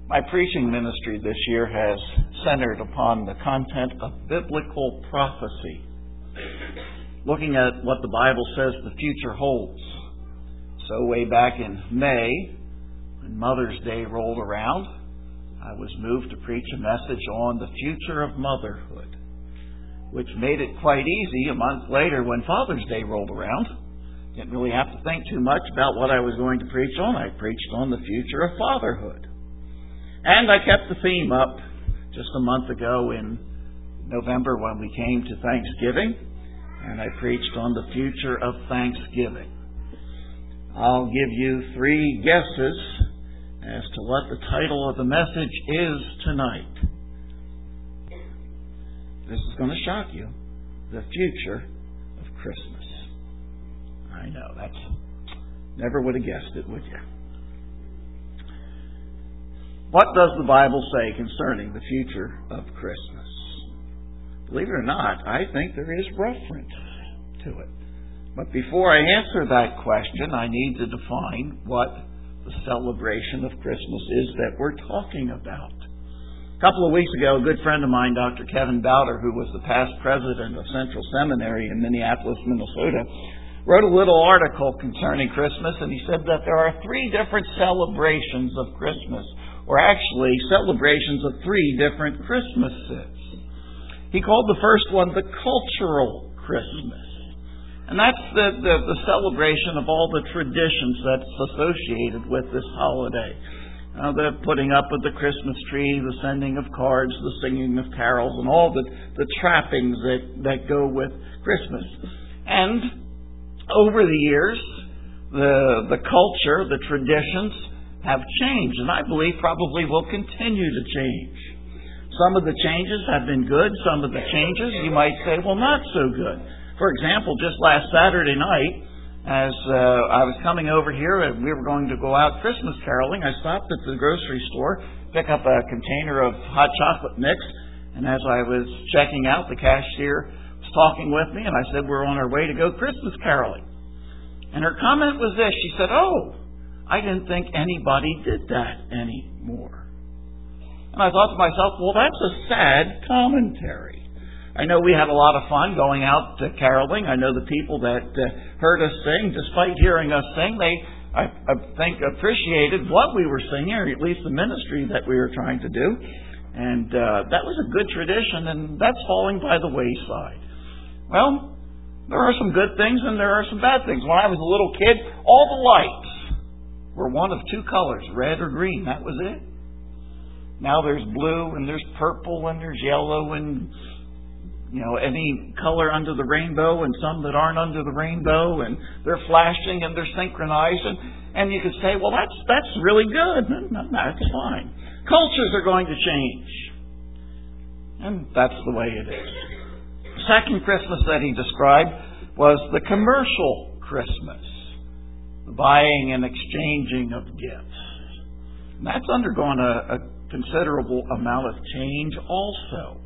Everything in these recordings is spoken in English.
My preaching ministry this year has centered upon the content of biblical prophecy, looking at what the Bible says the future holds. So way back in May, when Mother's Day rolled around, I was moved to preach a message on the future of motherhood, which made it quite easy a month later when Father's Day rolled around. Didn't really have to think too much about what I was going to preach on. I preached on the future of fatherhood. And I kept the theme up just a month ago in November when we came to Thanksgiving, and I preached on the future of Thanksgiving. I'll give you 3 guesses as to what the title of the message is tonight. This is going to shock you. The future of Christmas. I know, never would have guessed it, would you? What does the Bible say concerning the future of Christmas? Believe it or not, I think there is reference to it. But before I answer that question, I need to define what the celebration of Christmas is that we're talking about. A couple of weeks ago, a good friend of mine, Dr. Kevin Bowder, who was the past president of Central Seminary in Minneapolis, Minnesota, wrote a little article concerning Christmas, and he said that there are 3 different celebrations of Christmas, or actually celebrations of 3 different Christmases. He called the first one the cultural Christmas. And that's the celebration of all the traditions that's associated with this holiday. The putting up of the Christmas tree, the sending of cards, the singing of carols, and all the trappings that go with Christmas. And over the years, the culture, the traditions have changed, and I believe probably will continue to change. Some of the changes have been good. Some of the changes, you might say, well, not so good. For example, just last Saturday night, as I was coming over here and we were going to go out Christmas caroling, I stopped at the grocery store, pick up a container of hot chocolate mix, and as I was checking out, the cashier was talking with me, and I said, we're on our way to go Christmas caroling. And her comment was this. She said, oh, I didn't think anybody did that anymore. And I thought to myself, well, that's a sad commentary. I know we had a lot of fun going out caroling. I know the people that heard us sing, despite hearing us sing, they, I think, appreciated what we were singing, or at least the ministry that we were trying to do. And that was a good tradition, and that's falling by the wayside. Well, there are some good things and there are some bad things. When I was a little kid, all the lights were one of 2 colors, red or green. That was it. Now there's blue and there's purple and there's yellow and, any color under the rainbow and some that aren't under the rainbow, and they're flashing and they're synchronized. And you could say, well, that's really good. That's fine. Cultures are going to change. And that's the way it is. The second Christmas that he described was the commercial Christmas, the buying and exchanging of gifts. And that's undergone a considerable amount of change also.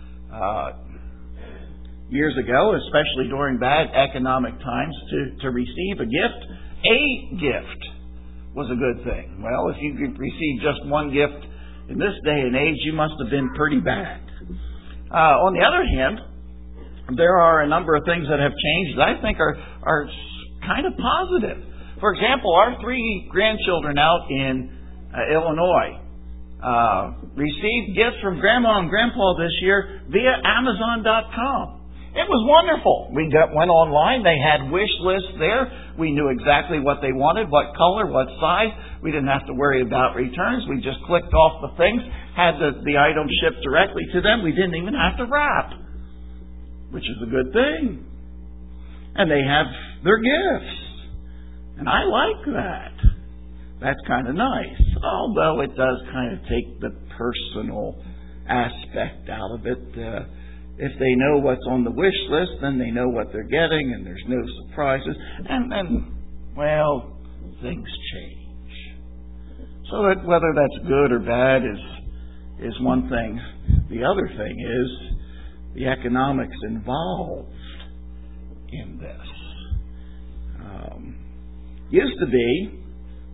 Years ago, especially during bad economic times, to receive a gift was a good thing. Well, if you could receive just one gift in this day and age, you must have been pretty bad. On the other hand, there are a number of things that have changed that I think are kind of positive. For example, our 3 grandchildren out in Illinois received gifts from Grandma and Grandpa this year via Amazon.com. It was wonderful. We went online. They had wish lists there. We knew exactly what they wanted, what color, what size. We didn't have to worry about returns. We just clicked off the things, had the item shipped directly to them. We didn't even have to wrap, which is a good thing. And they have their gifts. And I like that. That's kind of nice. Although it does kind of take the personal aspect out of it. If they know what's on the wish list, then they know what they're getting, and there's no surprises. And then, well, things change. So that whether that's good or bad is one thing. The other thing is the economics involved in this. Used to be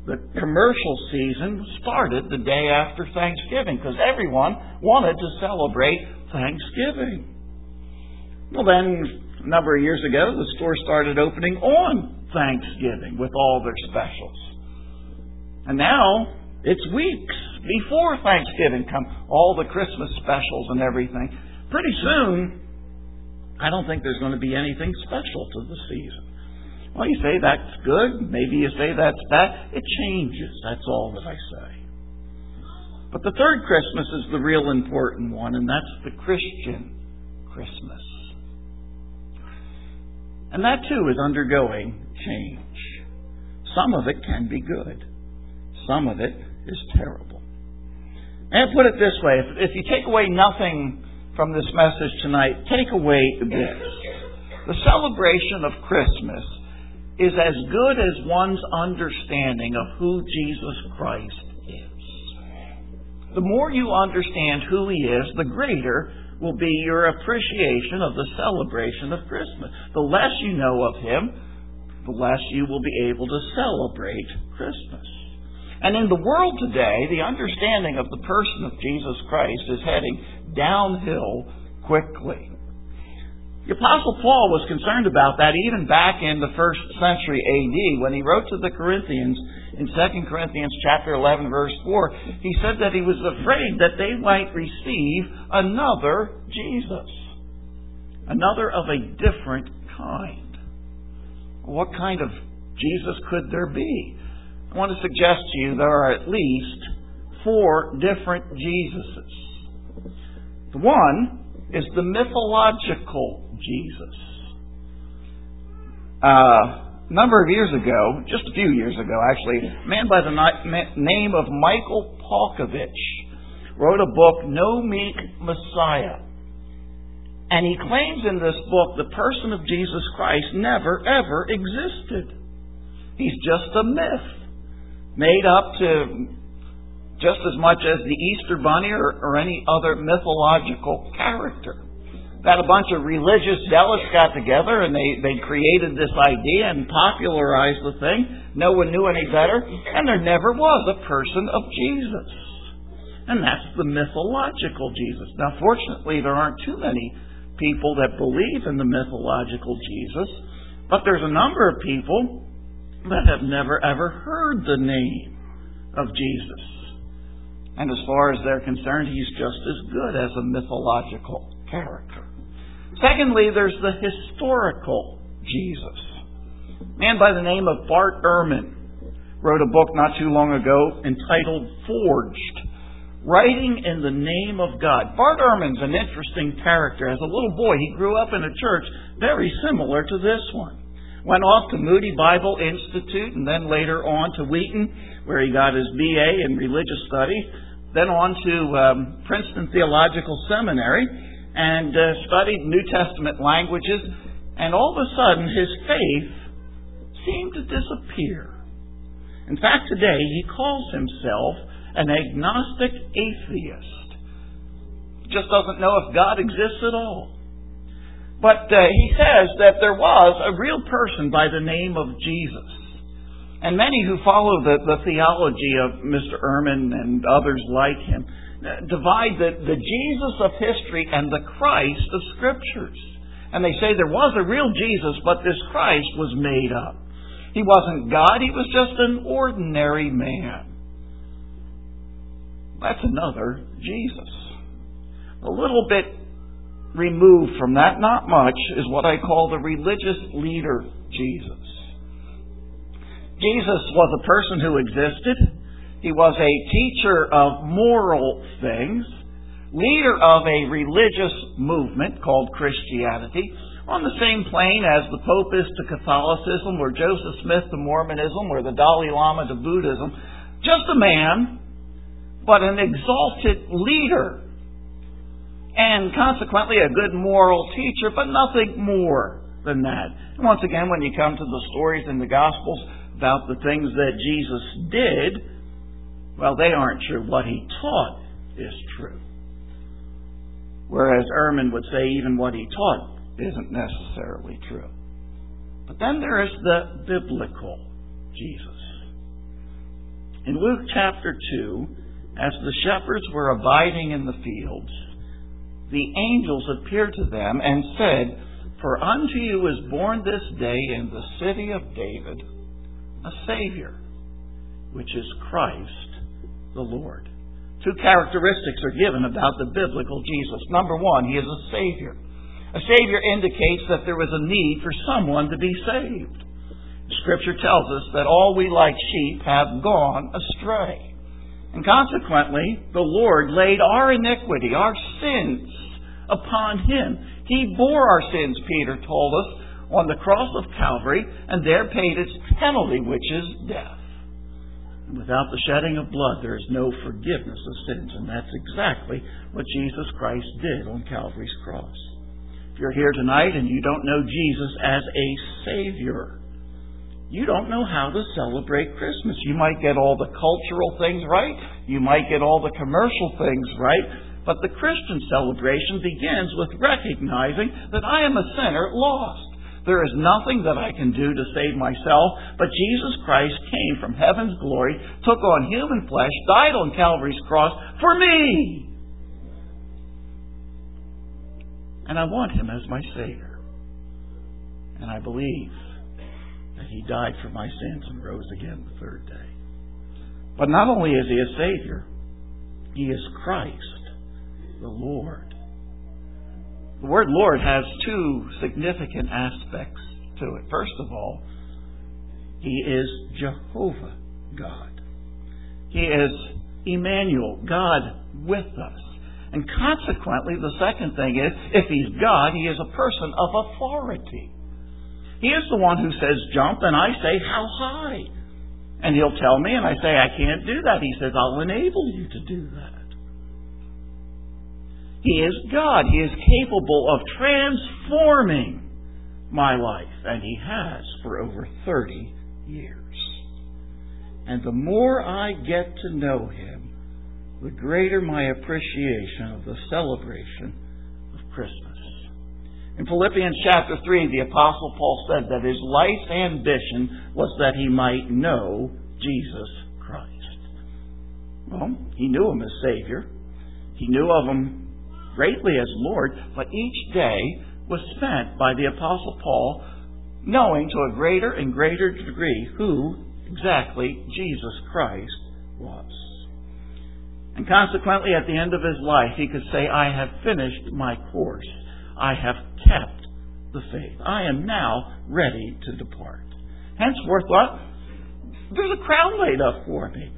the commercial season started the day after Thanksgiving because everyone wanted to celebrate Thanksgiving. Well, then, a number of years ago, the store started opening on Thanksgiving with all their specials. And now, it's weeks before Thanksgiving come all the Christmas specials and everything. Pretty soon, I don't think there's going to be anything special to the season. Well, you say that's good. Maybe you say that's bad. It changes. That's all that I say. But the third Christmas is the real important one, and that's the Christian Christmas. And that too is undergoing change. Some of it can be good. Some of it is terrible. And put it this way, if you take away nothing from this message tonight, take away this. The celebration of Christmas is as good as one's understanding of who Jesus Christ is. The more you understand who He is, the greater will be your appreciation of the celebration of Christmas. The less you know of Him, the less you will be able to celebrate Christmas. And in the world today, the understanding of the person of Jesus Christ is heading downhill quickly. The Apostle Paul was concerned about that even back in the first century A.D. when he wrote to the Corinthians in 2 Corinthians chapter 11, verse 4. He said that he was afraid that they might receive another Jesus. Another of a different kind. What kind of Jesus could there be? I want to suggest to you there are at least 4 different Jesuses. The one is the mythological Jesus. A number of years ago, just a few years ago actually, a man by the name of Michael Polkovich wrote a book, No Meek Messiah. And he claims in this book the person of Jesus Christ never ever existed. He's just a myth, made up to just as much as the Easter Bunny or any other mythological character. That a bunch of religious zealots got together and they created this idea and popularized the thing. No one knew any better, and there never was a person of Jesus. And that's the mythological Jesus. Now, fortunately, there aren't too many people that believe in the mythological Jesus, but there's a number of people that have never ever heard the name of Jesus. And as far as they're concerned, He's just as good as a mythological character. Secondly, there's the historical Jesus. A man by the name of Bart Ehrman wrote a book not too long ago entitled Forged, Writing in the Name of God. Bart Ehrman's an interesting character. As a little boy, he grew up in a church very similar to this one. Went off to Moody Bible Institute and then later on to Wheaton, where he got his BA in religious studies. Then on to Princeton Theological Seminary and studied New Testament languages. And all of a sudden, his faith seemed to disappear. In fact, today he calls himself an agnostic atheist. Just doesn't know if God exists at all. But he says that there was a real person by the name of Jesus. And many who follow the theology of Mr. Ehrman and others like him divide the Jesus of history and the Christ of Scriptures. And they say there was a real Jesus, but this Christ was made up. He wasn't God, He was just an ordinary man. That's another Jesus. A little bit removed from that, not much, is what I call the religious leader Jesus. Jesus was a person who existed. He was a teacher of moral things, leader of a religious movement called Christianity, on the same plane as the Pope is to Catholicism, or Joseph Smith to Mormonism, or the Dalai Lama to Buddhism. Just a man, but an exalted leader. And consequently a good moral teacher, but nothing more than that. And once again, when you come to the stories in the Gospels about the things that Jesus did, well, they aren't true. What He taught is true. Whereas Ehrman would say even what he taught isn't necessarily true. But then there is the biblical Jesus. In Luke chapter 2, as the shepherds were abiding in the fields, the angels appeared to them and said, "For unto you is born this day in the city of David a Savior, which is Christ the Lord." Two characteristics are given about the biblical Jesus. Number one, He is a Savior. A Savior indicates that there was a need for someone to be saved. Scripture tells us that all we like sheep have gone astray. And consequently, the Lord laid our iniquity, our sins, upon Him. He bore our sins, Peter told us, on the cross of Calvary, and there paid its penalty, which is death. And without the shedding of blood, there is no forgiveness of sins. And that's exactly what Jesus Christ did on Calvary's cross. If you're here tonight and you don't know Jesus as a Savior, you don't know how to celebrate Christmas. You might get all the cultural things right. You might get all the commercial things right. But the Christian celebration begins with recognizing that I am a sinner lost. There is nothing that I can do to save myself, but Jesus Christ came from heaven's glory, took on human flesh, died on Calvary's cross for me. And I want Him as my Savior. And I believe that He died for my sins and rose again the third day. But not only is He a Savior, He is Christ, the Lord. The word Lord has two significant aspects to it. First of all, He is Jehovah God. He is Emmanuel, God with us. And consequently, the second thing is, if He's God, He is a person of authority. He is the one who says jump, and I say how high. And He'll tell me, and I say I can't do that. He says I'll enable you to do that. He is God. He is capable of transforming my life, and He has for over 30 years. And the more I get to know Him, the greater my appreciation of the celebration of Christmas. In Philippians chapter 3, the Apostle Paul said that his life's ambition was that he might know Jesus Christ. Well, he knew Him as Savior. He knew of Him greatly as Lord, but each day was spent by the Apostle Paul knowing to a greater and greater degree who exactly Jesus Christ was. And consequently, at the end of his life, he could say, I have finished my course. I have kept the faith. I am now ready to depart. Henceforth, what? There's a crown laid up for me.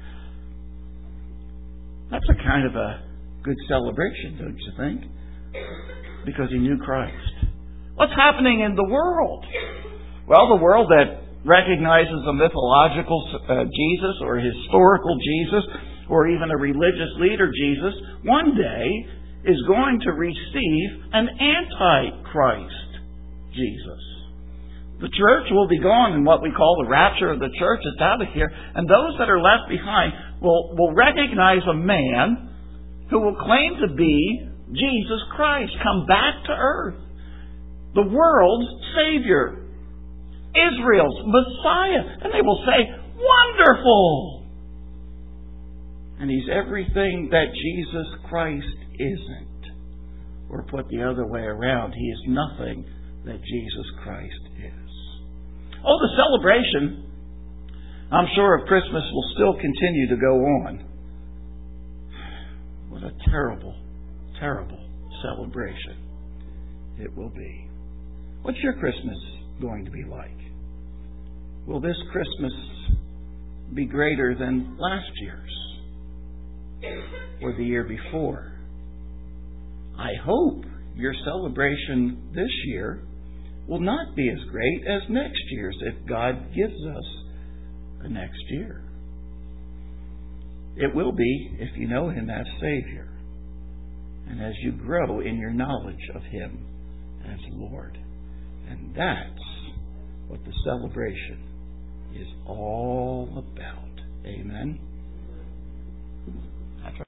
That's a kind of a good celebration, don't you think? Because he knew Christ. What's happening in the world? Well, the world that recognizes a mythological Jesus or a historical Jesus or even a religious leader Jesus, one day is going to receive an Antichrist Jesus. The church will be gone in what we call the rapture of the church. It's out of here. And those that are left behind will recognize a man who will claim to be Jesus Christ, come back to earth, the world's Savior, Israel's Messiah. And they will say, wonderful! And He's everything that Jesus Christ isn't. Or put the other way around, He is nothing that Jesus Christ is. Oh, the celebration, I'm sure, of Christmas will still continue to go on. What a terrible, terrible celebration it will be. What's your Christmas going to be like? Will this Christmas be greater than last year's or the year before? I hope your celebration this year will not be as great as next year's if God gives us a next year. It will be if you know Him as Savior and as you grow in your knowledge of Him as Lord. And that's what the celebration is all about. Amen.